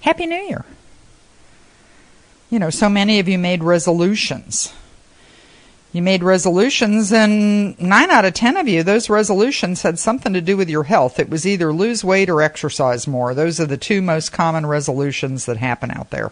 Happy New Year. You know, so many of you made resolutions. You made resolutions, and 9 out of 10 of you, those resolutions had something to do with your health. It was either lose weight or exercise more. Those are the two most common resolutions that happen out there.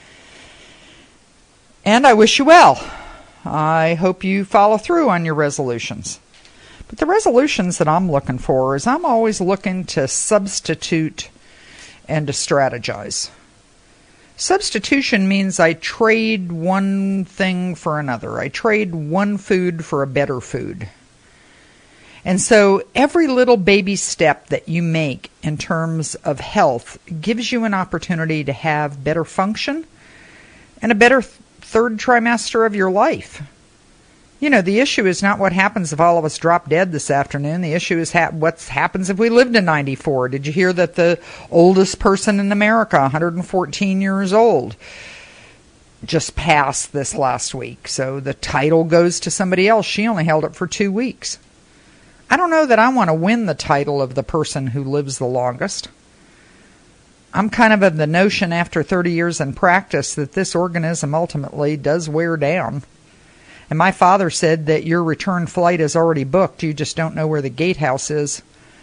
And I wish you well. I hope you follow through on your resolutions. But the resolutions that I'm looking for is I'm always looking to substitute and to strategize. Substitution means I trade one thing for another. I trade one food for a better food. And so every little baby step that you make in terms of health gives you an opportunity to have better function and a better third trimester of your life. You know, the issue is not what happens if all of us drop dead this afternoon. The issue is what happens if we live to 94. Did you hear that the oldest person in America, 114 years old, just passed this last week? So the title goes to somebody else. She only held it for 2 weeks. I don't know that I want to win the title of the person who lives the longest. I'm kind of the notion after 30 years in practice that this organism ultimately does wear down. And my father said that your return flight is already booked. You just don't know where the gatehouse is.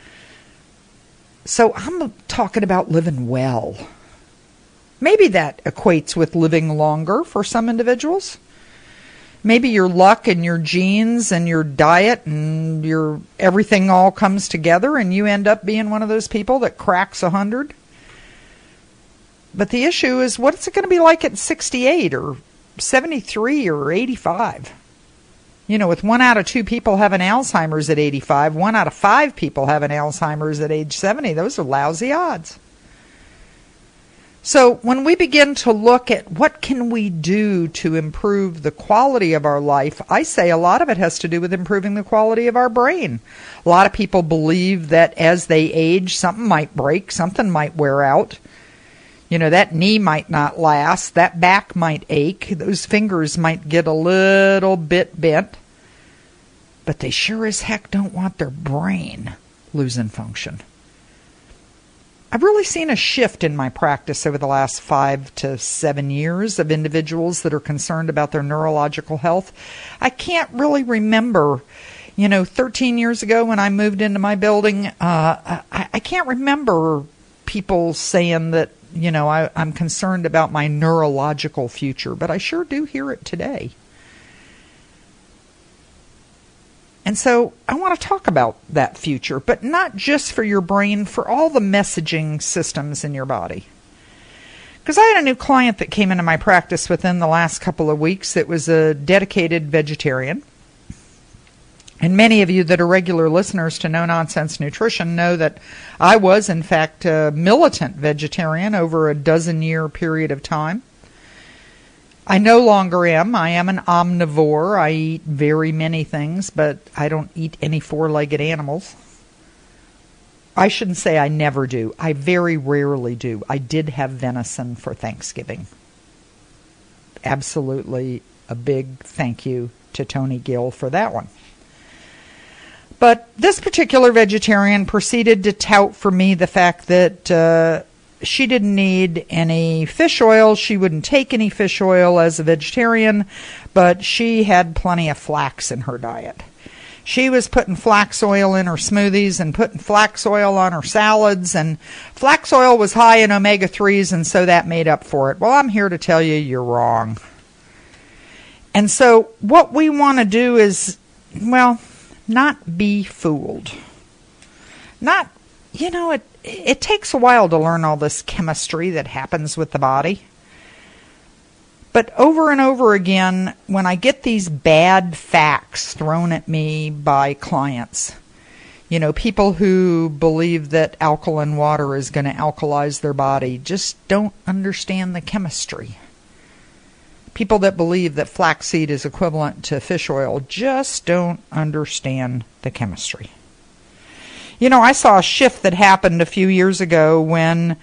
So I'm talking about living well. Maybe that equates with living longer for some individuals. Maybe your luck and your genes and your diet and your everything all comes together and you end up being one of those people that cracks 100. But the issue is, what's it going to be like at 68 or 73 or 85? You know, with 1 out of 2 people having Alzheimer's at 85, 1 out of 5 people having Alzheimer's at age 70, those are lousy odds. So when we begin to look at what can we do to improve the quality of our life, I say a lot of it has to do with improving the quality of our brain. A lot of people believe that as they age, something might break, something might wear out. You know, that knee might not last, that back might ache, those fingers might get a little bit bent, but they sure as heck don't want their brain losing function. I've really seen a shift in my practice over the last 5 to 7 years of individuals that are concerned about their neurological health. I can't really remember, 13 years ago when I moved into my building, I can't remember people saying that, I'm concerned about my neurological future, but I sure do hear it today. And so I want to talk about that future, but not just for your brain, for all the messaging systems in your body. Because I had a new client that came into my practice within the last couple of weeks that was a dedicated vegetarian. And many of you that are regular listeners to No Nonsense Nutrition know that I was, in fact, a militant vegetarian over a 12-year period of time. I no longer am. I am an omnivore. I eat very many things, but I don't eat any 4-legged animals. I shouldn't say I never do. I very rarely do. I did have venison for Thanksgiving. Absolutely a big thank you to Tony Gill for that one. But this particular vegetarian proceeded to tout for me the fact that she didn't need any fish oil. She wouldn't take any fish oil as a vegetarian, but she had plenty of flax in her diet. She was putting flax oil in her smoothies and putting flax oil on her salads, and flax oil was high in omega-3s, and so that made up for it. Well, I'm here to tell you you're wrong. And so what we want to do is, not be fooled. It takes a while to learn all this chemistry that happens with the body. But over and over again, when I get these bad facts thrown at me by clients, people who believe that alkaline water is going to alkalize their body just don't understand the chemistry. People that believe that flaxseed is equivalent to fish oil just don't understand the chemistry. I saw a shift that happened a few years ago when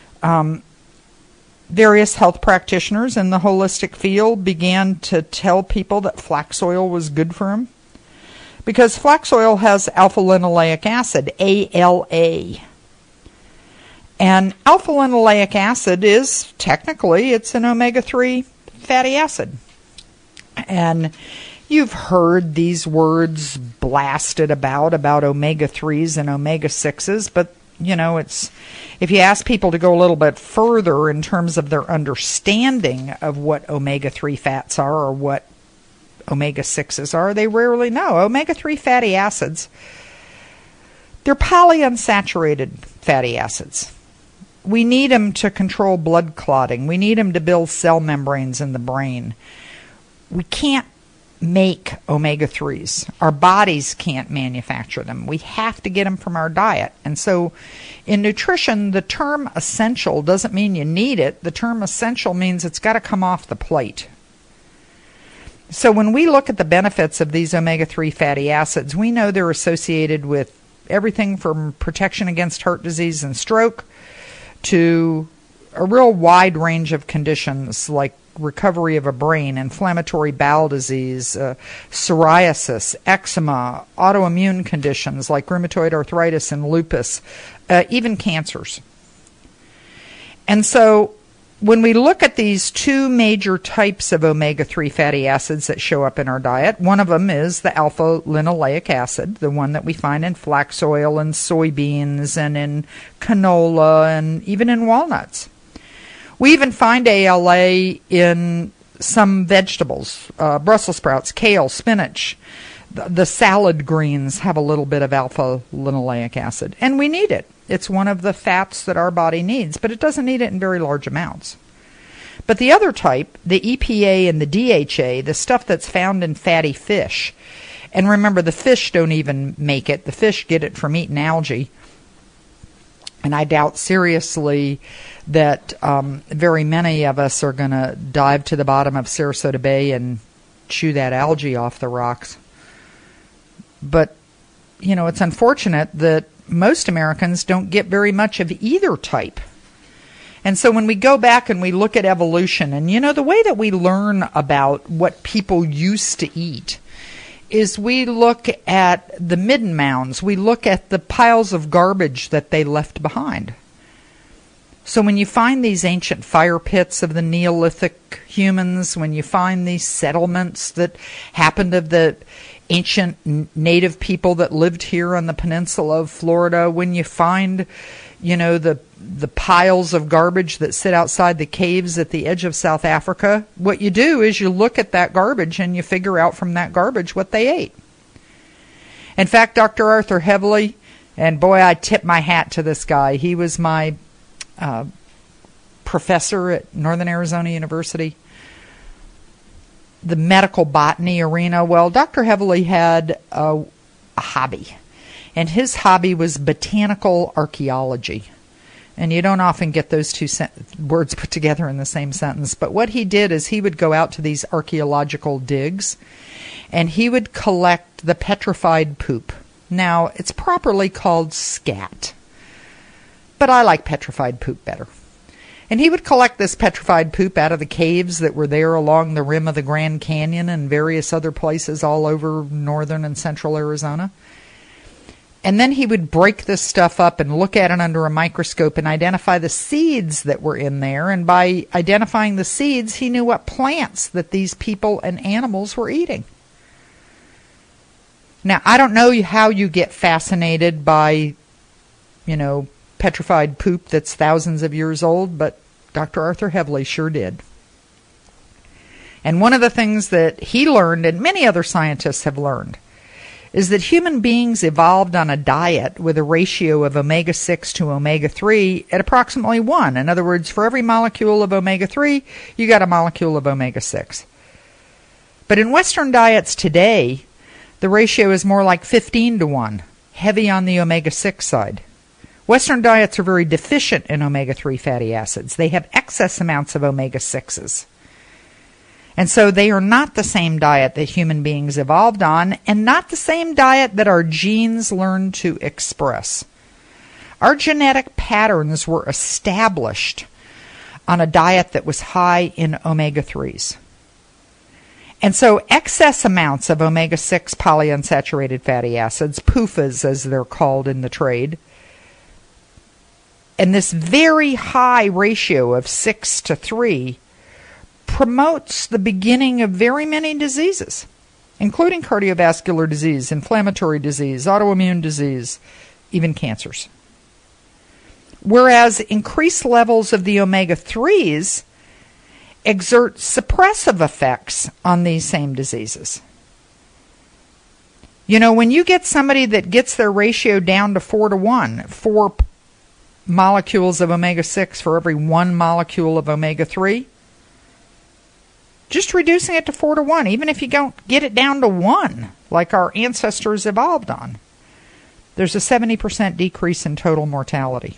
various health practitioners in the holistic field began to tell people that flax oil was good for them. Because flax oil has alpha-linoleic acid, ALA. And alpha-linoleic acid is technically, it's an omega-3 fatty acid. And you've heard these words blasted about omega-3s and omega-6s, but it's, if you ask people to go a little bit further in terms of their understanding of what omega-3 fats are or what omega-6s are, they rarely know. Omega-3 fatty acids, they're polyunsaturated fatty acids. We need them to control blood clotting. We need them to build cell membranes in the brain. We can't make omega-3s. Our bodies can't manufacture them. We have to get them from our diet. And so in nutrition, the term essential doesn't mean you need it. The term essential means it's got to come off the plate. So when we look at the benefits of these omega-3 fatty acids, we know they're associated with everything from protection against heart disease and stroke to a real wide range of conditions like recovery of a brain, inflammatory bowel disease, psoriasis, eczema, autoimmune conditions like rheumatoid arthritis and lupus, even cancers. And so when we look at these two major types of omega-3 fatty acids that show up in our diet, one of them is the alpha-linoleic acid, the one that we find in flax oil and soybeans and in canola and even in walnuts. We even find ALA in some vegetables, Brussels sprouts, kale, spinach. The salad greens have a little bit of alpha-linoleic acid, and we need it. It's one of the fats that our body needs, but it doesn't need it in very large amounts. But the other type, the EPA and the DHA, the stuff that's found in fatty fish, and remember, the fish don't even make it. The fish get it from eating algae. And I doubt seriously that very many of us are going to dive to the bottom of Sarasota Bay and chew that algae off the rocks. But, it's unfortunate that most Americans don't get very much of either type. And so when we go back and we look at evolution, and the way that we learn about what people used to eat is we look at the midden mounds, we look at the piles of garbage that they left behind. So when you find these ancient fire pits of the Neolithic humans, when you find these settlements that happened of the ancient native people that lived here on the peninsula of Florida, when you find, the piles of garbage that sit outside the caves at the edge of South Africa, what you do is you look at that garbage and you figure out from that garbage what they ate. In fact, Dr. Arthur Heavily, and boy, I tip my hat to this guy. He was my professor at Northern Arizona University, the medical botany arena. Well, Dr. Heavily had a hobby, and his hobby was botanical archaeology. And you don't often get those two words put together in the same sentence. But what he did is he would go out to these archaeological digs, and he would collect the petrified poop. Now, it's properly called scat, but I like petrified poop better. And he would collect this petrified poop out of the caves that were there along the rim of the Grand Canyon and various other places all over northern and central Arizona. And then he would break this stuff up and look at it under a microscope and identify the seeds that were in there. And by identifying the seeds, he knew what plants that these people and animals were eating. Now, I don't know how you get fascinated by, petrified poop that's thousands of years old, but Dr. Arthur Heavily sure did. And one of the things that he learned, and many other scientists have learned, is that human beings evolved on a diet with a ratio of omega-6 to omega-3 at approximately 1. In other words, for every molecule of omega-3, you got a molecule of omega-6. But in Western diets today, the ratio is more like 15 to 1, heavy on the omega-6 side. Western diets are very deficient in omega-3 fatty acids. They have excess amounts of omega-6s. And so they are not the same diet that human beings evolved on, and not the same diet that our genes learned to express. Our genetic patterns were established on a diet that was high in omega-3s. And so excess amounts of omega-6 polyunsaturated fatty acids, PUFAs as they're called in the trade, And this very high ratio of 6 to 3 promotes the beginning of very many diseases, including cardiovascular disease, inflammatory disease, autoimmune disease, even cancers. Whereas increased levels of the omega-3s exert suppressive effects on these same diseases. You know, when you get somebody that gets their ratio down to 4 to 1, 4 molecules of omega-6 for every 1 molecule of omega-3, just reducing it to 4 to 1, even if you don't get it down to 1, like our ancestors evolved on, there's a 70% decrease in total mortality.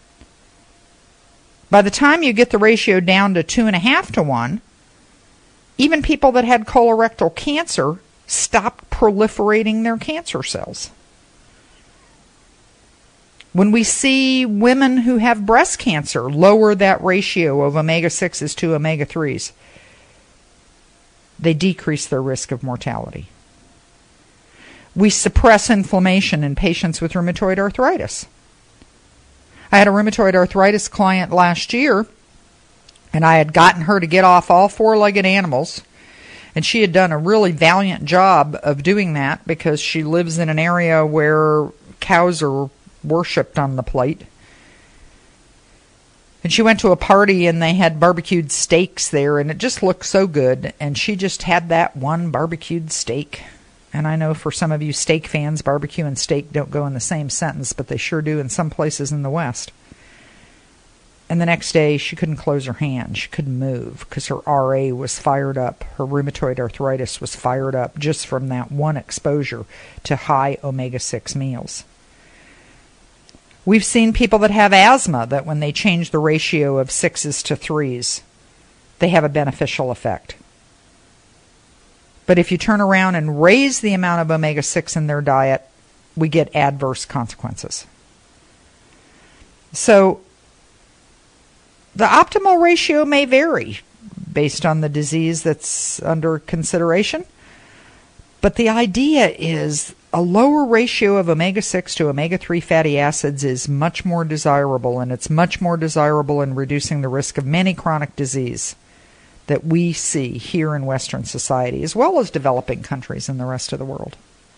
By the time you get the ratio down to 2.5 to 1, even people that had colorectal cancer stopped proliferating their cancer cells. When we see women who have breast cancer lower that ratio of omega-6s to omega-3s, they decrease their risk of mortality. We suppress inflammation in patients with rheumatoid arthritis. I had a rheumatoid arthritis client last year, and I had gotten her to get off all 4-legged animals, and she had done a really valiant job of doing that because she lives in an area where cows are worshipped on the plate. And she went to a party and they had barbecued steaks there, and it just looked so good, and she just had that one barbecued steak. And I know for some of you steak fans, barbecue and steak don't go in the same sentence, but they sure do in some places in the West. And the next day, she couldn't close her hand. She couldn't move because her RA was fired up. Her rheumatoid arthritis was fired up just from that one exposure to high omega-6 meals. We've seen people that have asthma that when they change the ratio of 6s to 3s, they have a beneficial effect. But if you turn around and raise the amount of omega-6 in their diet, we get adverse consequences. So the optimal ratio may vary based on the disease that's under consideration. But the idea is a lower ratio of omega-6 to omega-3 fatty acids is much more desirable, and it's much more desirable in reducing the risk of many chronic disease that we see here in Western society, as well as developing countries in the rest of the world.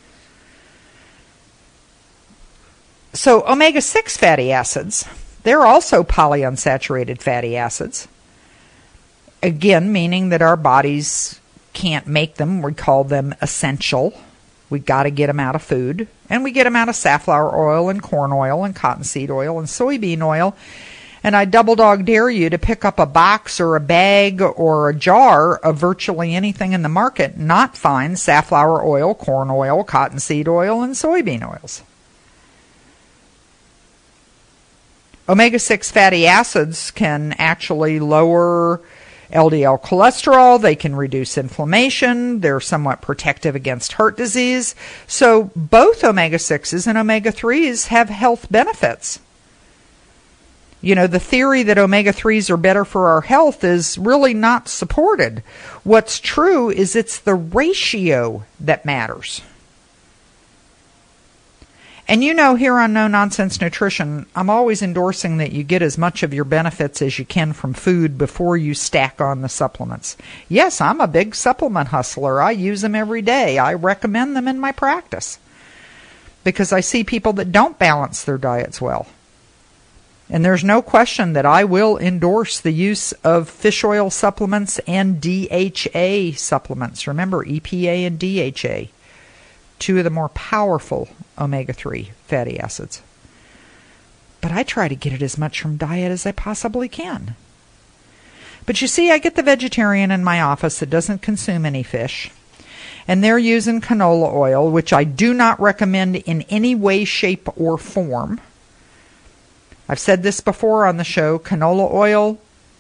So omega-6 fatty acids, they're also polyunsaturated fatty acids. Again, meaning that our bodies can't make them. We call them essential. We got to get them out of food. And we get them out of safflower oil and corn oil and cottonseed oil and soybean oil. And I double dog dare you to pick up a box or a bag or a jar of virtually anything in the market, not find safflower oil, corn oil, cottonseed oil, and soybean oils. Omega-6 fatty acids can actually lower LDL cholesterol. They can reduce inflammation. They're somewhat protective against heart disease. So both omega-6s and omega-3s have health benefits. You know, the theory that omega-3s are better for our health is really not supported. What's true is it's the ratio that matters. And you know, here on No Nonsense Nutrition, I'm always endorsing that you get as much of your benefits as you can from food before you stack on the supplements. Yes, I'm a big supplement hustler. I use them every day. I recommend them in my practice because I see people that don't balance their diets well. And there's no question that I will endorse the use of fish oil supplements and DHA supplements. Remember, EPA and DHA, two of the more powerful omega-3 fatty acids. But I try to get it as much from diet as I possibly can. But you see, I get the vegetarian in my office that doesn't consume any fish, and they're using canola oil, which I do not recommend in any way, shape, or form. I've said this before on the show. Canola oil,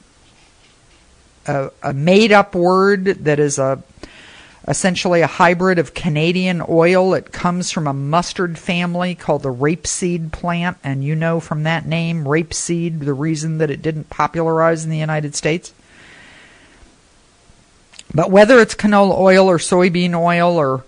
a made-up word that is essentially a hybrid of Canadian oil. It comes from a mustard family called the rapeseed plant, and you know from that name, rapeseed, the reason that it didn't popularize in the United States. But whether it's canola oil or soybean oil or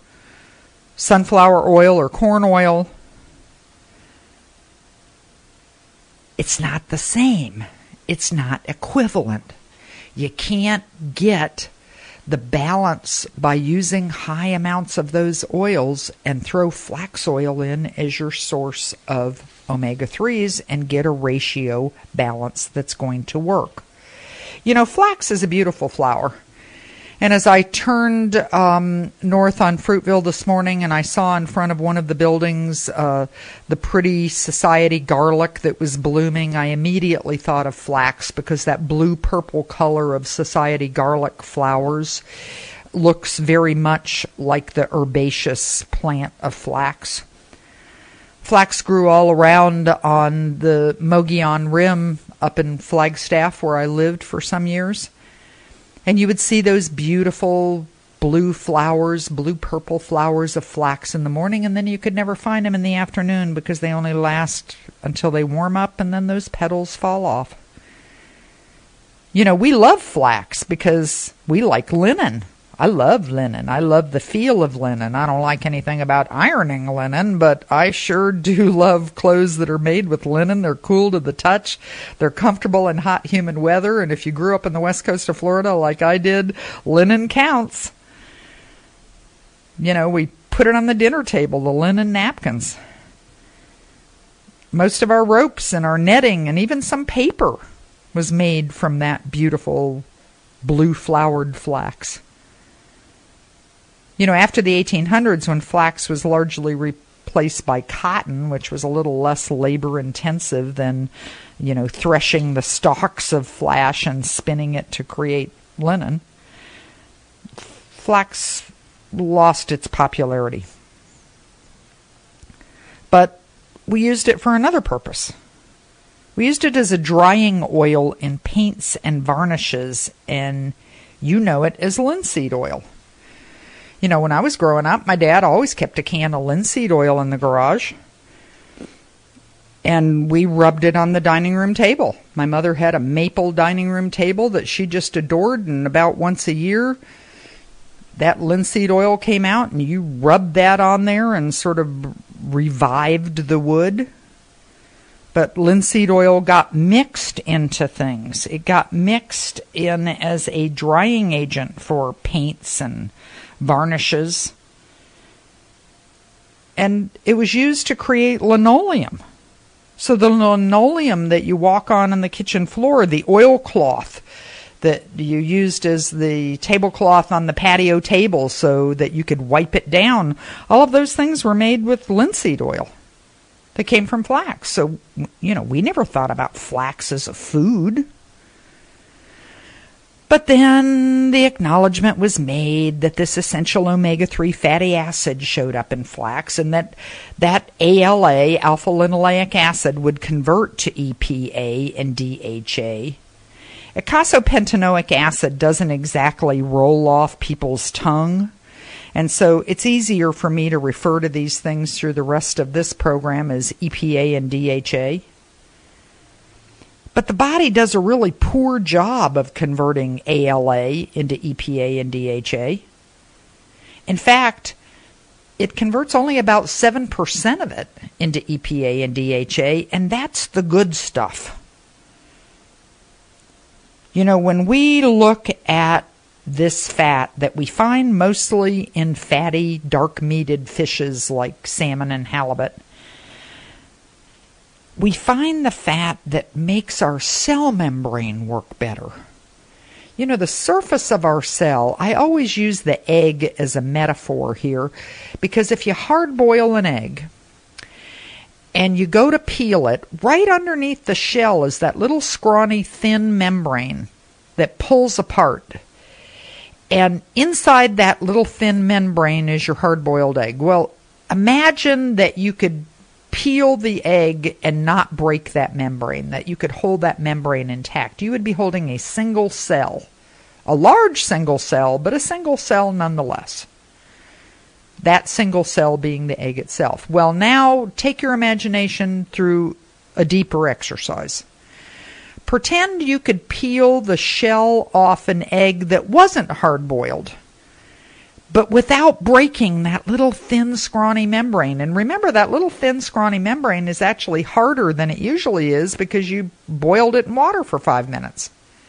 sunflower oil or corn oil, it's not the same. It's not equivalent. You can't get the balance by using high amounts of those oils and throw flax oil in as your source of omega-3s and get a ratio balance that's going to work. You know, flax is a beautiful flower. And as I turned north on Fruitville this morning and I saw in front of one of the buildings the pretty society garlic that was blooming, I immediately thought of flax because that blue-purple color of society garlic flowers looks very much like the herbaceous plant of flax. Flax grew all around on the Mogollon Rim up in Flagstaff where I lived for some years. And you would see those beautiful blue flowers, blue-purple flowers of flax in the morning, and then you could never find them in the afternoon because they only last until they warm up, and then those petals fall off. You know, we love flax because we like linen. I love linen. I love the feel of linen. I don't like anything about ironing linen, but I sure do love clothes that are made with linen. They're cool to the touch. They're comfortable in hot, humid weather. And if you grew up in the west coast of Florida like I did, linen counts. You know, we put it on the dinner table, the linen napkins. Most of our ropes and our netting and even some paper was made from that beautiful blue-flowered flax. You know, after the 1800s, when flax was largely replaced by cotton, which was a little less labor-intensive than, you know, threshing the stalks of flax and spinning it to create linen, flax lost its popularity. But we used it for another purpose. We used it as a drying oil in paints and varnishes, and you know it as linseed oil. You know, when I was growing up, my dad always kept a can of linseed oil in the garage. And we rubbed it on the dining room table. My mother had a maple dining room table that she just adored, and about once a year, that linseed oil came out, and you rubbed that on there and sort of revived the wood. But linseed oil got mixed into things. It got mixed in as a drying agent for paints and varnishes, and it was used to create linoleum. So the linoleum that you walk on the kitchen floor, the oilcloth that you used as the tablecloth on the patio table so that you could wipe it down, all of those things were made with linseed oil that came from flax. So, you know, we never thought about flax as a food. But then the acknowledgement was made that this essential omega-3 fatty acid showed up in flax, and that ALA, alpha-linoleic acid, would convert to EPA and DHA. Eicosapentaenoic acid doesn't exactly roll off people's tongue, and so it's easier for me to refer to these things through the rest of this program as EPA and DHA. But the body does a really poor job of converting ALA into EPA and DHA. In fact, it converts only about 7% of it into EPA and DHA, and that's the good stuff. You know, when we look at this fat that we find mostly in fatty, dark-meated fishes like salmon and halibut, we find the fat that makes our cell membrane work better. You know, the surface of our cell, I always use the egg as a metaphor here, because if you hard boil an egg and you go to peel it, right underneath the shell is that little scrawny thin membrane that pulls apart. And inside that little thin membrane is your hard-boiled egg. Well, imagine that you could peel the egg and not break that membrane, that you could hold that membrane intact. You would be holding a single cell, a large single cell, but a single cell nonetheless. That single cell being the egg itself. Well, now take your imagination through a deeper exercise. Pretend you could peel the shell off an egg that wasn't hard-boiled, but without breaking that little thin, scrawny membrane. And remember, that little thin, scrawny membrane is actually harder than it usually is because you boiled it in water for 5 minutes.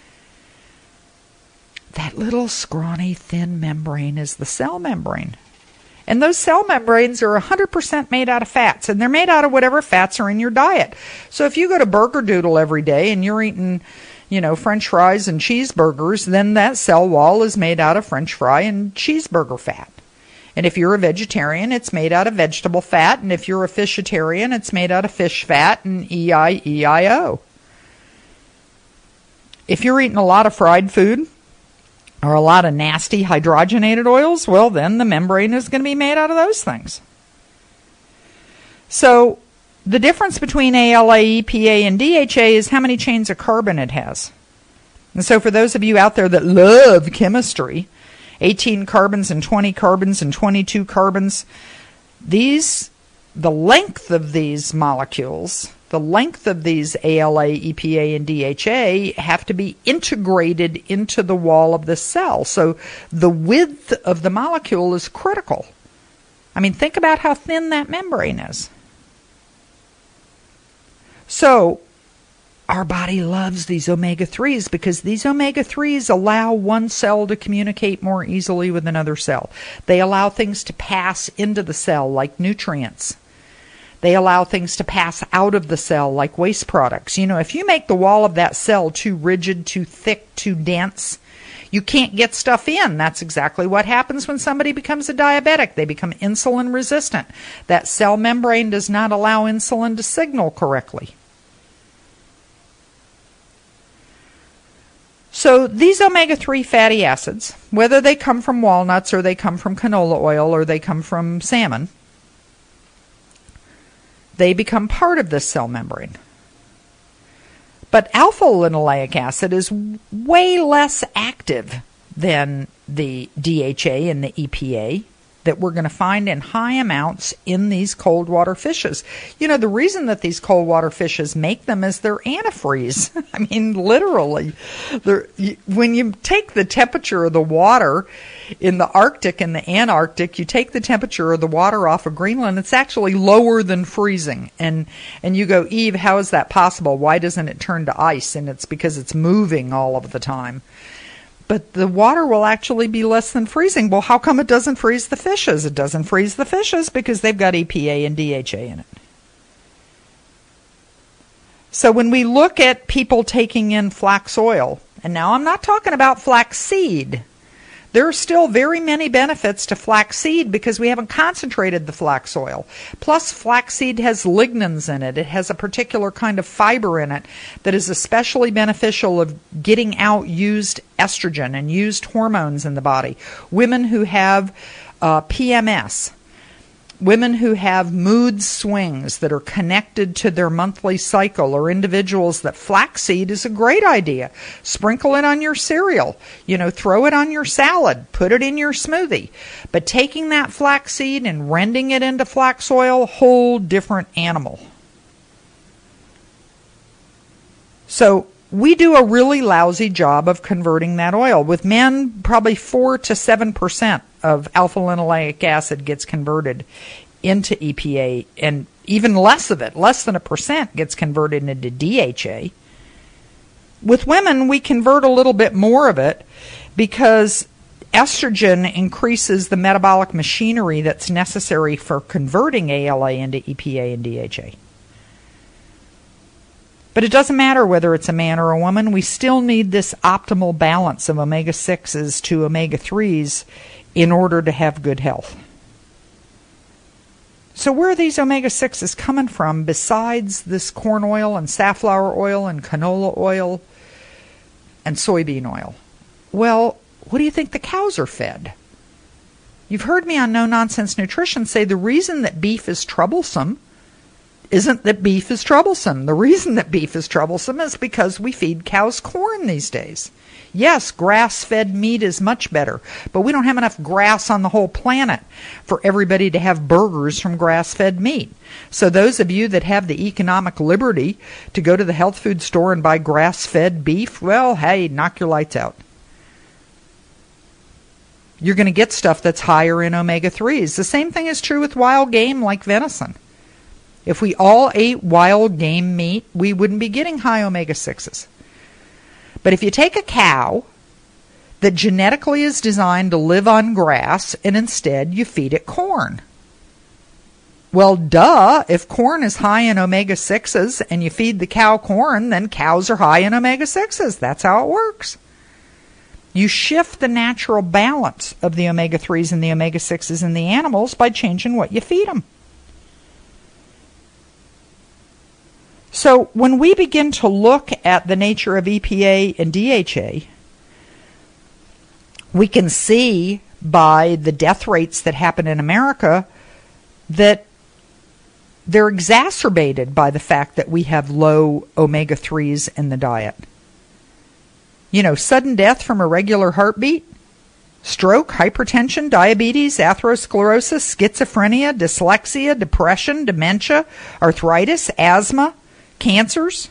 That little scrawny, thin membrane is the cell membrane. And those cell membranes are 100% made out of fats, and they're made out of whatever fats are in your diet. So if you go to Burger Doodle every day and you're eating, French fries and cheeseburgers, then that cell wall is made out of French fry and cheeseburger fat. And if you're a vegetarian, it's made out of vegetable fat. And if you're a fishitarian, it's made out of fish fat and EIEIO. If you're eating a lot of fried food or a lot of nasty hydrogenated oils, well, then the membrane is going to be made out of those things. So the difference between ALA, EPA, and DHA is how many chains of carbon it has. And so for those of you out there that love chemistry, 18 carbons and 20 carbons and 22 carbons, the length of these molecules, the length of these ALA, EPA, and DHA have to be integrated into the wall of the cell. So the width of the molecule is critical. I mean, think about how thin that membrane is. So our body loves these omega-3s because these omega-3s allow one cell to communicate more easily with another cell. They allow things to pass into the cell like nutrients. They allow things to pass out of the cell like waste products. If you make the wall of that cell too rigid, too thick, too dense, you can't get stuff in. That's exactly what happens when somebody becomes a diabetic. They become insulin resistant. That cell membrane does not allow insulin to signal correctly. So these omega-3 fatty acids, whether they come from walnuts or they come from canola oil or they come from salmon, they become part of this cell membrane. But alpha-linoleic acid is way less active than the DHA and the EPA that we're going to find in high amounts in these cold water fishes. The reason that these cold water fishes make them is they're antifreeze. I mean, literally. When you take the temperature of the water in the Arctic and the Antarctic, you take the temperature of the water off of Greenland, it's actually lower than freezing. And you go, Eve, how is that possible? Why doesn't it turn to ice? And it's because it's moving all of the time. But the water will actually be less than freezing. Well, how come it doesn't freeze the fishes? It doesn't freeze the fishes because they've got EPA and DHA in it. So when we look at people taking in flax oil, and now I'm not talking about flax seed. There are still very many benefits to flaxseed because we haven't concentrated the flax oil. Plus, flaxseed has lignans in it. It has a particular kind of fiber in it that is especially beneficial of getting out used estrogen and used hormones in the body. Women who have PMS, women who have mood swings that are connected to their monthly cycle, or individuals that flaxseed is a great idea. Sprinkle it on your cereal, throw it on your salad, put it in your smoothie. But taking that flaxseed and rending it into flax oil, whole different animal. So we do a really lousy job of converting that oil. With men, probably 4 to 7% of alpha-linoleic acid gets converted into EPA, and even less of it, less than 1%, gets converted into DHA. With women, we convert a little bit more of it because estrogen increases the metabolic machinery that's necessary for converting ALA into EPA and DHA. But it doesn't matter whether it's a man or a woman. We still need this optimal balance of omega-6s to omega-3s in order to have good health. So where are these omega-6s coming from besides this corn oil and safflower oil and canola oil and soybean oil? Well, what do you think the cows are fed? You've heard me on No Nonsense Nutrition say the reason that beef is troublesome isn't that beef is troublesome. The reason that beef is troublesome is because we feed cows corn these days. Yes, grass-fed meat is much better, but we don't have enough grass on the whole planet for everybody to have burgers from grass-fed meat. So those of you that have the economic liberty to go to the health food store and buy grass-fed beef, well, hey, knock your lights out. you're going to get stuff that's higher in omega-3s. The same thing is true with wild game like venison. If we all ate wild game meat, we wouldn't be getting high omega-6s. But if you take a cow that genetically is designed to live on grass and instead you feed it corn, well, duh, if corn is high in omega-6s and you feed the cow corn, then cows are high in omega-6s. That's how it works. You shift the natural balance of the omega-3s and the omega-6s in the animals by changing what you feed them. So when we begin to look at the nature of EPA and DHA, we can see by the death rates that happen in America that they're exacerbated by the fact that we have low omega-3s in the diet. You know, sudden death from irregular heartbeat, stroke, hypertension, diabetes, atherosclerosis, schizophrenia, dyslexia, depression, dementia, arthritis, asthma, cancers.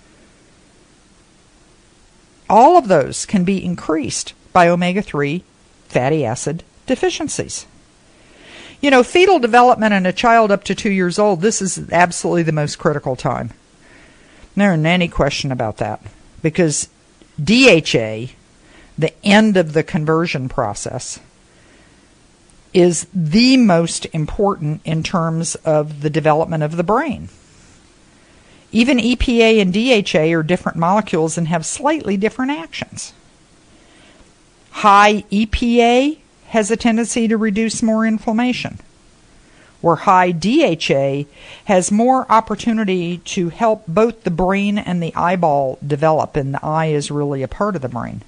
All of those can be increased by omega-3 fatty acid deficiencies. You know, fetal development in a child up to 2 years old, this is absolutely the most critical time. There isn't any question about that, because DHA, the end of the conversion process, is the most important in terms of the development of the brain. Even EPA and DHA are different molecules and have slightly different actions. High EPA has a tendency to reduce more inflammation, where high DHA has more opportunity to help both the brain and the eyeball develop, and the eye is really a part of the brain.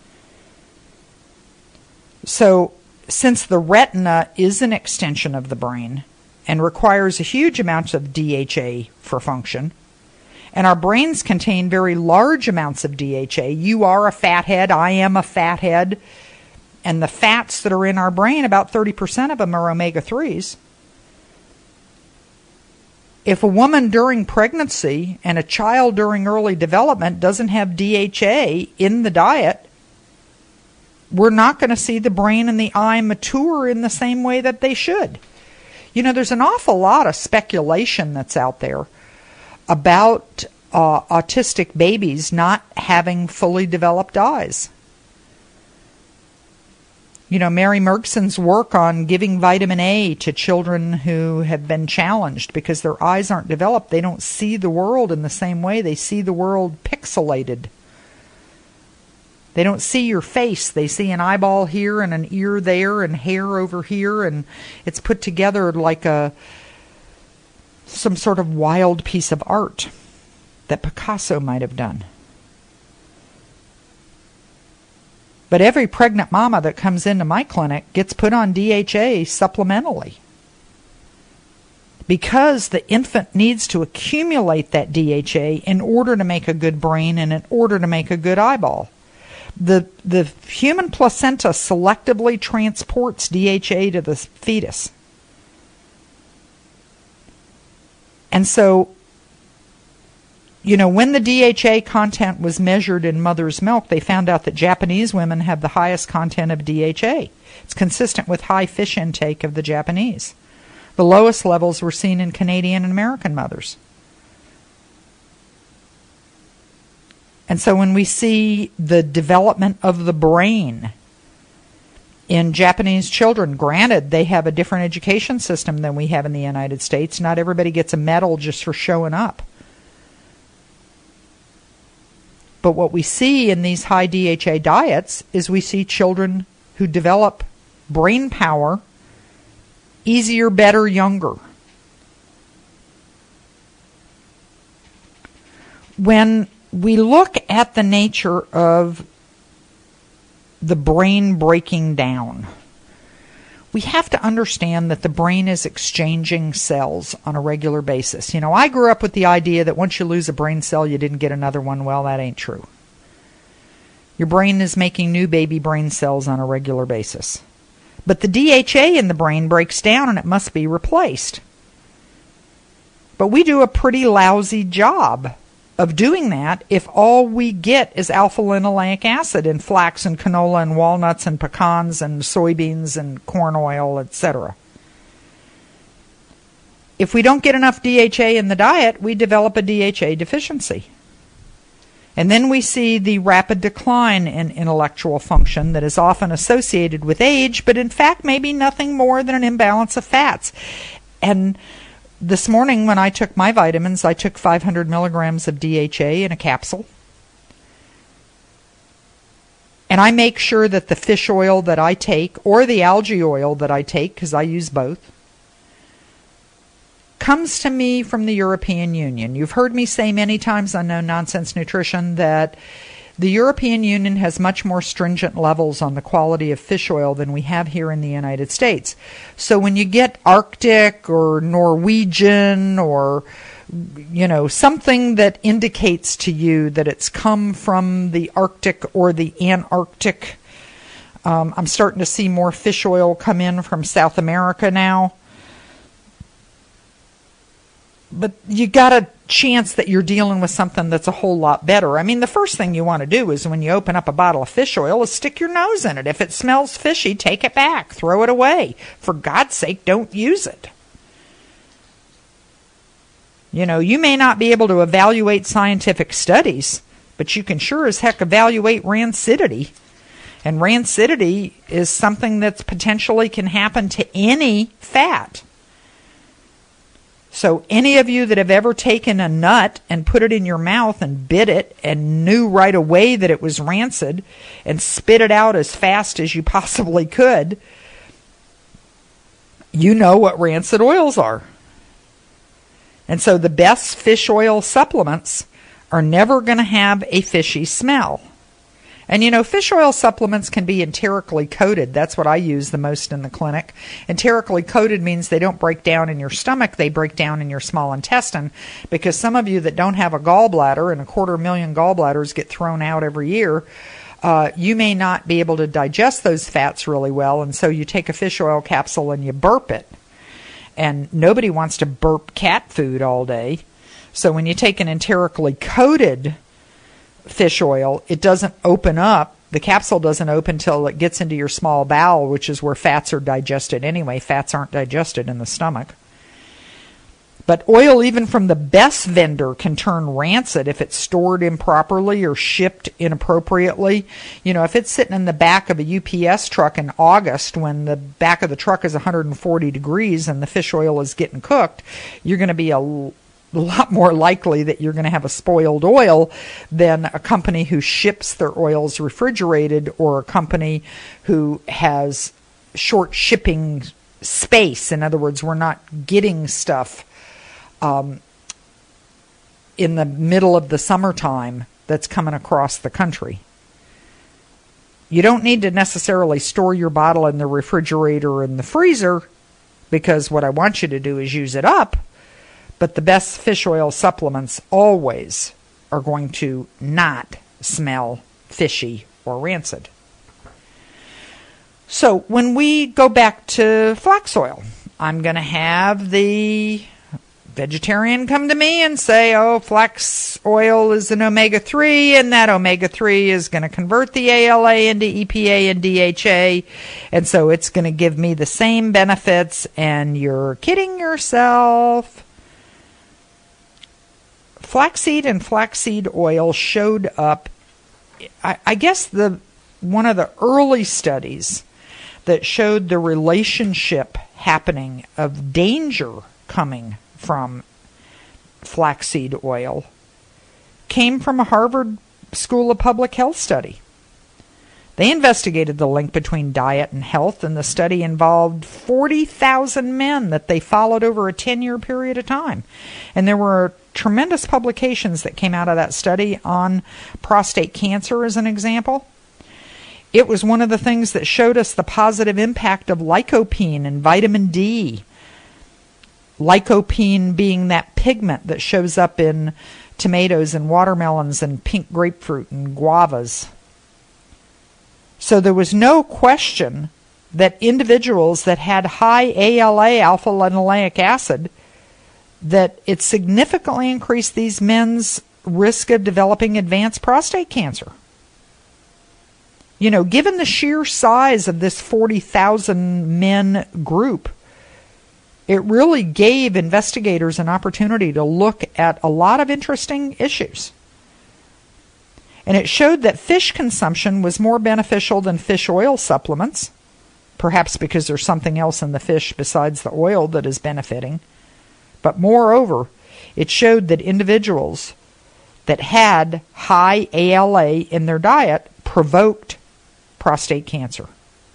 So, since the retina is an extension of the brain and requires a huge amount of DHA for function, and our brains contain very large amounts of DHA. You are a fathead, I am a fathead, and the fats that are in our brain, about 30% of them are omega-3s. If a woman during pregnancy and a child during early development doesn't have DHA in the diet, we're not going to see the brain and the eye mature in the same way that they should. You know, there's an awful lot of speculation that's out there about autistic babies not having fully developed eyes. You know, Mary Mergson's work on giving vitamin A to children who have been challenged because their eyes aren't developed, they don't see the world in the same way. They see the world pixelated. They don't see your face. They see an eyeball here and an ear there and hair over here, and it's put together like some sort of wild piece of art that Picasso might have done. But every pregnant mama that comes into my clinic gets put on DHA supplementally, because the infant needs to accumulate that DHA in order to make a good brain and in order to make a good eyeball. The human placenta selectively transports DHA to the fetus. And so, you know, when the DHA content was measured in mother's milk, they found out that Japanese women have the highest content of DHA. It's consistent with high fish intake of the Japanese. The lowest levels were seen in Canadian and American mothers. And so when we see the development of the brain in Japanese children, granted, they have a different education system than we have in the United States. Not everybody gets a medal just for showing up. But what we see in these high DHA diets is we see children who develop brain power easier, better, younger. When we look at the nature of the brain breaking down, we have to understand that the brain is exchanging cells on a regular basis. You know, I grew up with the idea that once you lose a brain cell, you didn't get another one. Well, that ain't true. Your brain is making new baby brain cells on a regular basis. But the DHA in the brain breaks down and it must be replaced. But we do a pretty lousy job of doing that if all we get is alpha-linoleic acid in flax and canola and walnuts and pecans and soybeans and corn oil, etc. If we don't get enough DHA in the diet, we develop a DHA deficiency. And then we see the rapid decline in intellectual function that is often associated with age, but in fact may be nothing more than an imbalance of fats. And this morning when I took my vitamins, I took 500 milligrams of DHA in a capsule. And I make sure that the fish oil that I take, or the algae oil that I take, because I use both, comes to me from the European Union. You've heard me say many times on No Nonsense Nutrition that the European Union has much more stringent levels on the quality of fish oil than we have here in the United States. So when you get Arctic or Norwegian or something that indicates to you that it's come from the Arctic or the Antarctic, I'm starting to see more fish oil come in from South America now. But you got a chance that you're dealing with something that's a whole lot better. I mean, the first thing you want to do is when you open up a bottle of fish oil is stick your nose in it. If it smells fishy, take it back. Throw it away. For God's sake, don't use it. You may not be able to evaluate scientific studies, but you can sure as heck evaluate rancidity. And rancidity is something that potentially can happen to any fat. So any of you that have ever taken a nut and put it in your mouth and bit it and knew right away that it was rancid and spit it out as fast as you possibly could, you know what rancid oils are. And so the best fish oil supplements are never going to have a fishy smell. And fish oil supplements can be enterically coated. That's what I use the most in the clinic. Enterically coated means they don't break down in your stomach, they break down in your small intestine, because some of you that don't have a gallbladder, and 250,000 gallbladders get thrown out every year, you may not be able to digest those fats really well, and so you take a fish oil capsule and you burp it. And nobody wants to burp cat food all day. So when you take an enterically coated fish oil, it doesn't open up. The capsule doesn't open until it gets into your small bowel, which is where fats are digested anyway. Fats aren't digested in the stomach. But oil, even from the best vendor, can turn rancid if it's stored improperly or shipped inappropriately. If it's sitting in the back of a UPS truck in August when the back of the truck is 140 degrees and the fish oil is getting cooked, you're going to be a lot more likely that you're going to have a spoiled oil than a company who ships their oils refrigerated, or a company who has short shipping space. In other words, we're not getting stuff in the middle of the summertime that's coming across the country. You don't need to necessarily store your bottle in the refrigerator or in the freezer, because what I want you to do is use it up. But the best fish oil supplements always are going to not smell fishy or rancid. So when we go back to flax oil, I'm going to have the vegetarian come to me and say, oh, flax oil is an omega-3, and that omega-3 is going to convert the ALA into EPA and DHA, and so it's going to give me the same benefits, and you're kidding yourself. Flaxseed and flaxseed oil showed up, I guess one of the early studies that showed the relationship happening of danger coming from flaxseed oil came from a Harvard School of Public Health study. They investigated the link between diet and health, and the study involved 40,000 men that they followed over a 10-year period of time. And there were tremendous publications that came out of that study on prostate cancer, as an example. It was one of the things that showed us the positive impact of lycopene and vitamin D. Lycopene being that pigment that shows up in tomatoes and watermelons and pink grapefruit and guavas. So there was no question that individuals that had high ALA, alpha-linoleic acid, that it significantly increased these men's risk of developing advanced prostate cancer. You know, given the sheer size of this 40,000 men group, it really gave investigators an opportunity to look at a lot of interesting issues. And it showed that fish consumption was more beneficial than fish oil supplements, perhaps because there's something else in the fish besides the oil that is benefiting. But moreover, it showed that individuals that had high ALA in their diet provoked prostate cancer.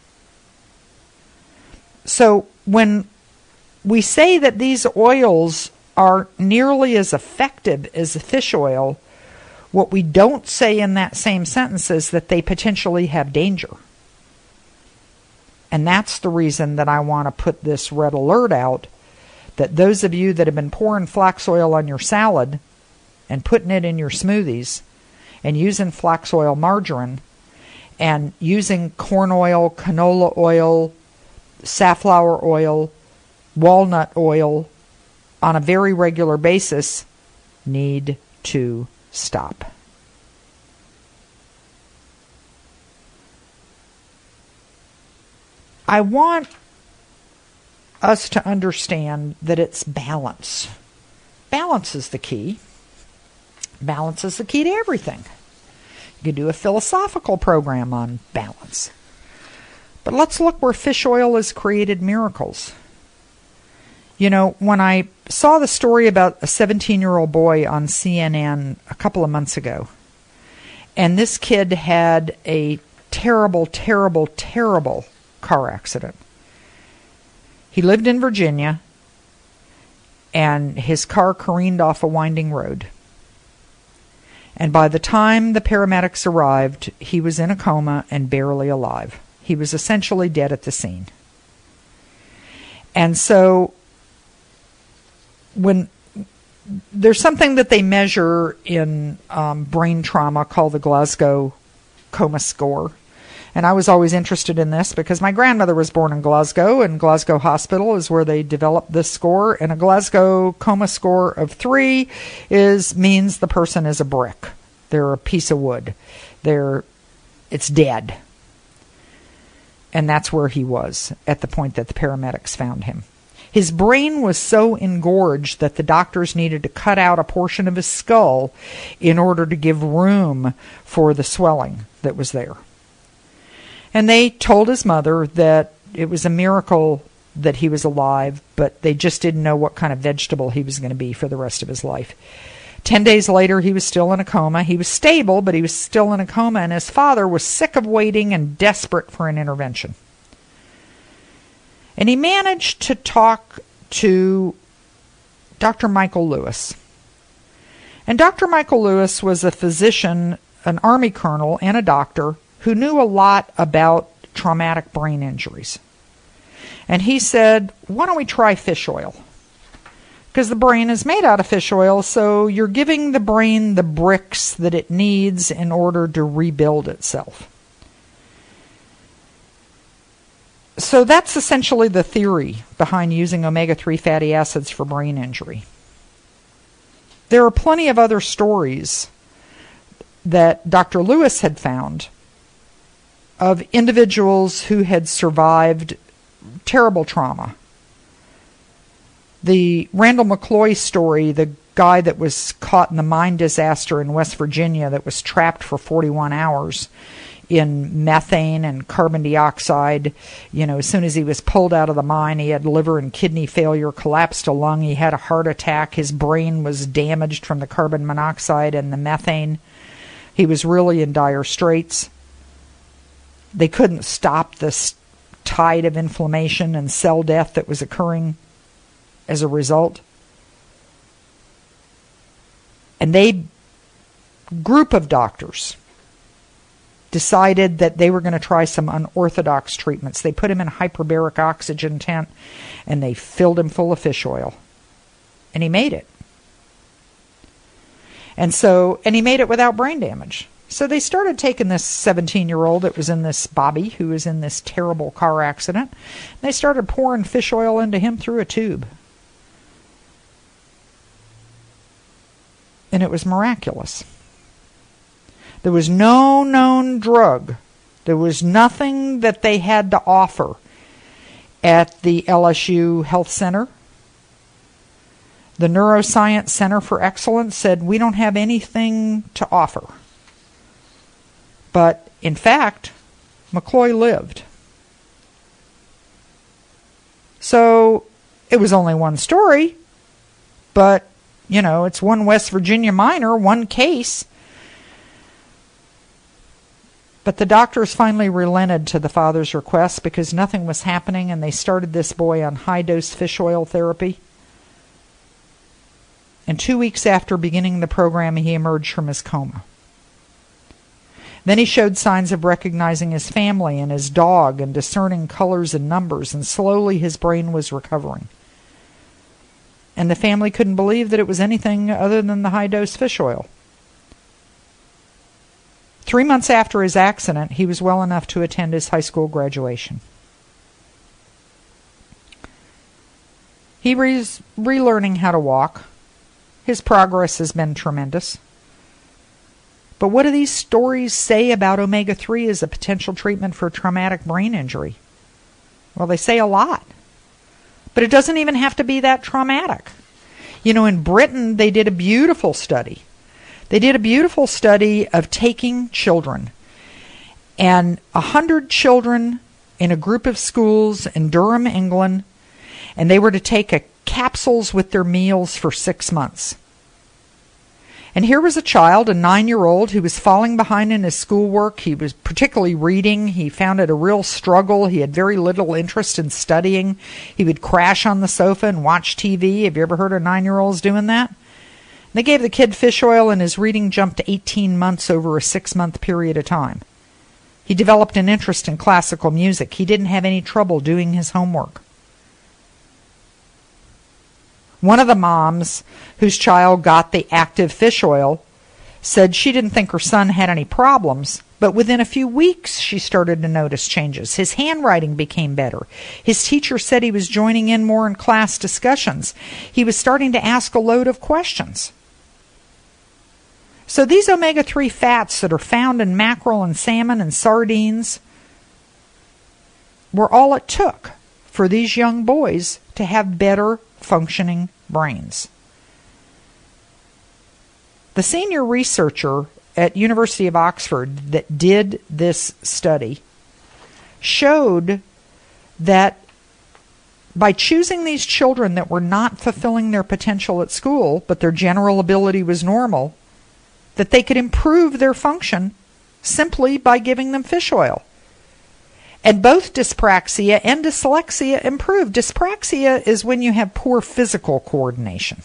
So when we say that these oils are nearly as effective as the fish oil, what we don't say in that same sentence is that they potentially have danger. And that's the reason that I want to put this red alert out, that those of you that have been pouring flax oil on your salad and putting it in your smoothies and using flax oil margarine and using corn oil, canola oil, safflower oil, walnut oil on a very regular basis need to stop. I want us to understand that it's balance. Balance is the key. Balance is the key to everything. You could do a philosophical program on balance. But let's look where fish oil has created miracles. You know, when I saw the story about a 17-year-old boy on CNN a couple of months ago, and this kid had a terrible, terrible, terrible car accident. He lived in Virginia, and his car careened off a winding road. And by the time the paramedics arrived, he was in a coma and barely alive. He was essentially dead at the scene. And so when there's something that they measure in brain trauma called the Glasgow Coma Score. And I was always interested in this because my grandmother was born in Glasgow, and Glasgow Hospital is where they developed this score. And a Glasgow Coma Score of 3 means the person is a brick. They're a piece of wood. It's dead. And that's where he was at the point that the paramedics found him. His brain was so engorged that the doctors needed to cut out a portion of his skull in order to give room for the swelling that was there. And they told his mother that it was a miracle that he was alive, but they just didn't know what kind of vegetable he was going to be for the rest of his life. 10 days later, he was still in a coma. He was stable, but he was still in a coma, and his father was sick of waiting and desperate for an intervention. And he managed to talk to Dr. Michael Lewis. And Dr. Michael Lewis was a physician, an Army colonel, and a doctor who knew a lot about traumatic brain injuries. And he said, why don't we try fish oil? Because the brain is made out of fish oil, so you're giving the brain the bricks that it needs in order to rebuild itself. So that's essentially the theory behind using omega-3 fatty acids for brain injury. There are plenty of other stories that Dr. Lewis had found of individuals who had survived terrible trauma. The Randall McCloy story, the guy that was caught in the mine disaster in West Virginia that was trapped for 41 hours in methane and carbon dioxide. You know, as soon as he was pulled out of the mine, he had liver and kidney failure, collapsed a lung, he had a heart attack, his brain was damaged from the carbon monoxide and the methane. He was really in dire straits. They couldn't stop this tide of inflammation and cell death that was occurring as a result. And group of doctors decided that they were going to try some unorthodox treatments. They put him in a hyperbaric oxygen tent and they filled him full of fish oil. And he made it. And he made it without brain damage. So they started taking this 17-year-old that was in this, Bobby, who was in this terrible car accident. And they started pouring fish oil into him through a tube. and it was miraculous. There was no known drug. There was nothing that they had to offer at the LSU Health Center. The Neuroscience Center for Excellence said, we don't have anything to offer. But, in fact, McCloy lived. So, it was only one story, but, it's one West Virginia minor, one case. But the doctors finally relented to the father's request because nothing was happening, and they started this boy on high-dose fish oil therapy. And 2 weeks after beginning the program, he emerged from his coma. Then he showed signs of recognizing his family and his dog and discerning colors and numbers, and slowly his brain was recovering. And the family couldn't believe that it was anything other than the high-dose fish oil. 3 months after his accident, he was well enough to attend his high school graduation. He was relearning how to walk. His progress has been tremendous. But what do these stories say about omega-3 as a potential treatment for traumatic brain injury? Well, they say a lot. But it doesn't even have to be that traumatic. In Britain, they did a beautiful study. They did a beautiful study of taking children. And 100 children in a group of schools in Durham, England, and they were to take capsules with their meals for 6 months. And here was a child, a 9-year-old, who was falling behind in his schoolwork. He was particularly reading. He found it a real struggle. He had very little interest in studying. He would crash on the sofa and watch TV. Have you ever heard of 9-year-olds doing that? They gave the kid fish oil, and his reading jumped to 18 months over a 6-month period of time. He developed an interest in classical music. He didn't have any trouble doing his homework. One of the moms whose child got the active fish oil said she didn't think her son had any problems, but within a few weeks she started to notice changes. His handwriting became better. His teacher said he was joining in more in class discussions. He was starting to ask a load of questions. So these omega-3 fats that are found in mackerel and salmon and sardines were all it took for these young boys to have better functioning brains. The senior researcher at University of Oxford that did this study showed that by choosing these children that were not fulfilling their potential at school, but their general ability was normal, that they could improve their function simply by giving them fish oil. And both dyspraxia and dyslexia improved. Dyspraxia is when you have poor physical coordination.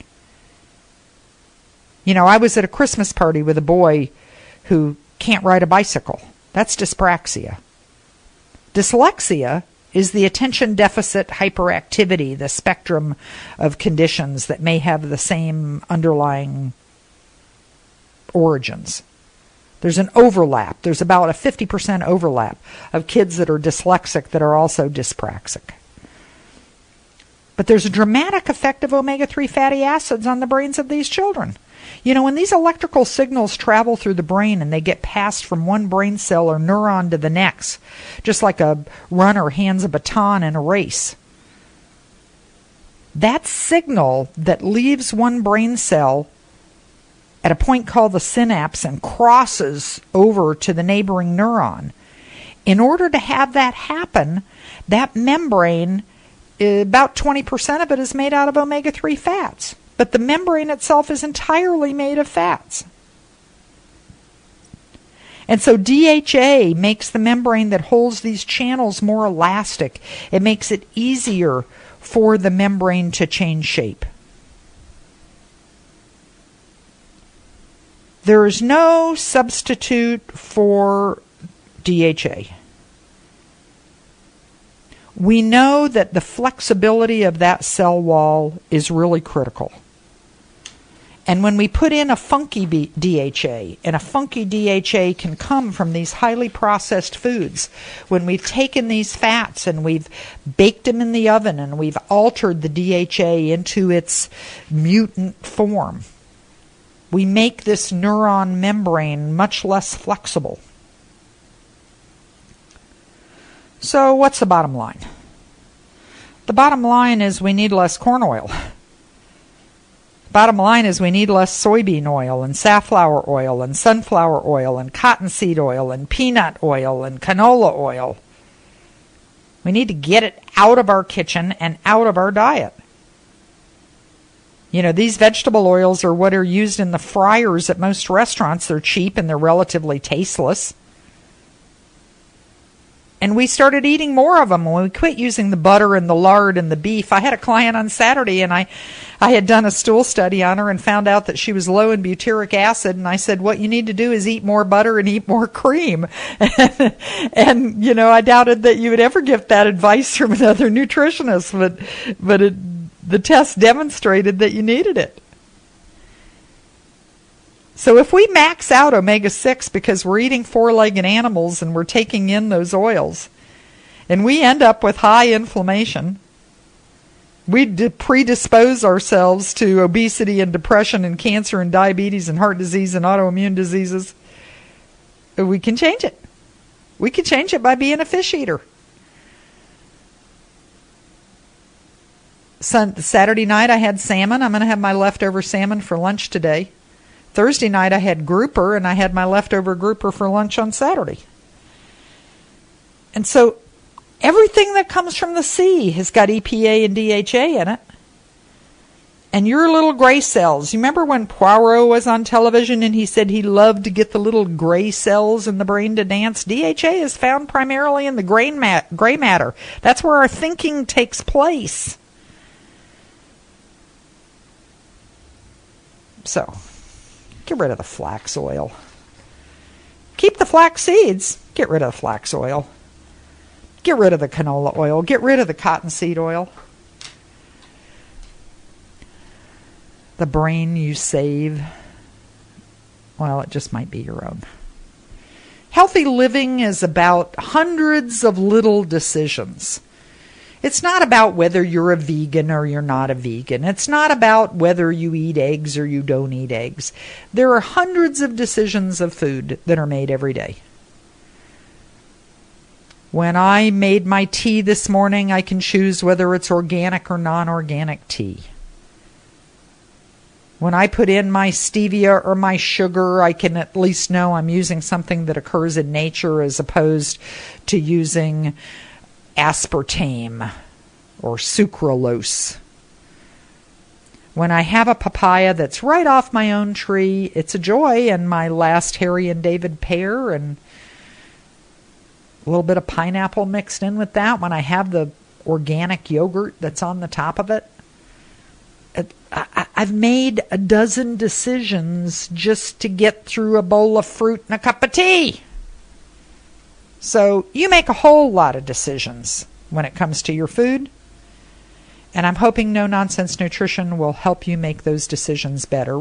I was at a Christmas party with a boy who can't ride a bicycle. That's dyspraxia. Dyslexia is the attention deficit hyperactivity, the spectrum of conditions that may have the same underlying origins. There's an overlap. There's about a 50% overlap of kids that are dyslexic that are also dyspraxic. But there's a dramatic effect of omega-3 fatty acids on the brains of these children. When these electrical signals travel through the brain and they get passed from one brain cell or neuron to the next, just like a runner hands a baton in a race, that signal that leaves one brain cell at a point called the synapse and crosses over to the neighboring neuron. In order to have that happen, that membrane, about 20% of it is made out of omega-3 fats. But the membrane itself is entirely made of fats. And so DHA makes the membrane that holds these channels more elastic. It makes it easier for the membrane to change shape. There is no substitute for DHA. We know that the flexibility of that cell wall is really critical. And when we put in a funky DHA, and a funky DHA can come from these highly processed foods, when we've taken these fats and we've baked them in the oven and we've altered the DHA into its mutant form, we make this neuron membrane much less flexible. So what's the bottom line? The bottom line is we need less corn oil. Bottom line is we need less soybean oil and safflower oil and sunflower oil and cottonseed oil and peanut oil and canola oil. We need to get it out of our kitchen and out of our diet. You know, these vegetable oils are what are used in the fryers at most restaurants. They're cheap and they're relatively tasteless. And we started eating more of them when we quit using the butter and the lard and the beef. I had a client on Saturday, and I had done a stool study on her and found out that she was low in butyric acid. And I said, what you need to do is eat more butter and eat more cream. And you know, I doubted that you would ever get that advice from another nutritionist, but the test demonstrated that you needed it. So if we max out omega-6 because we're eating four-legged animals and we're taking in those oils, and we end up with high inflammation, we predispose ourselves to obesity and depression and cancer and diabetes and heart disease and autoimmune diseases, we can change it. We can change it by being a fish eater. Saturday night I had salmon. I'm going to have my leftover salmon for lunch today. Thursday night I had grouper, and I had my leftover grouper for lunch on Saturday. And so everything that comes from the sea has got EPA and DHA in it. And your little gray cells, you remember when Poirot was on television and he said he loved to get the little gray cells in the brain to dance? DHA is found primarily in the gray matter. That's where our thinking takes place. So, get rid of the flax oil. Keep the flax seeds. Get rid of the flax oil. Get rid of the canola oil. Get rid of the cottonseed oil. The brain you save, well, it just might be your own. Healthy living is about hundreds of little decisions. It's not about whether you're a vegan or you're not a vegan. It's not about whether you eat eggs or you don't eat eggs. There are hundreds of decisions of food that are made every day. When I made my tea this morning, I can choose whether it's organic or non-organic tea. When I put in my stevia or my sugar, I can at least know I'm using something that occurs in nature as opposed to using aspartame or sucralose. When I have a papaya that's right off my own tree, it's a joy, and my last Harry and David pear and a little bit of pineapple mixed in with that. When I have the organic yogurt that's on the top of it, I've made a dozen decisions just to get through a bowl of fruit and a cup of tea. So you make a whole lot of decisions when it comes to your food. And I'm hoping No Nonsense Nutrition will help you make those decisions better.